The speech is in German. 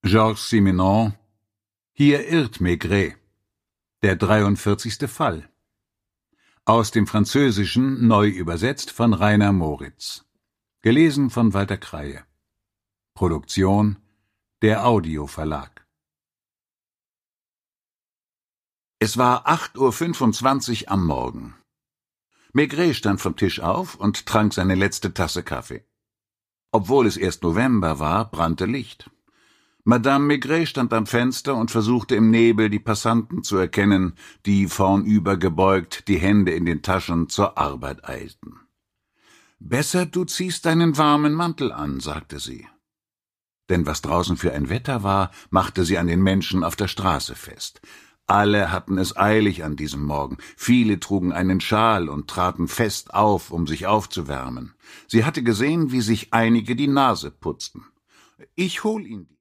Georges Simenon. Hier irrt Maigret. Der 43. Fall. Aus dem Französischen neu übersetzt von Rainer Moritz. Gelesen von Walter Kreie. Produktion der Audio Verlag. Es war 8:25 Uhr am Morgen. Maigret stand vom Tisch auf und trank seine letzte Tasse Kaffee. Obwohl es erst November war, brannte Licht. Madame Maigret stand am Fenster und versuchte im Nebel die Passanten zu erkennen, die vornüber gebeugt, die Hände in den Taschen, zur Arbeit eilten. »Besser, du ziehst deinen warmen Mantel an«, sagte sie. Denn was draußen für ein Wetter war, machte sie an den Menschen auf der Straße fest. Alle hatten es eilig an diesem Morgen. Viele trugen einen Schal und traten fest auf, um sich aufzuwärmen. Sie hatte gesehen, wie sich einige die Nase putzten. »Ich hol ihn.«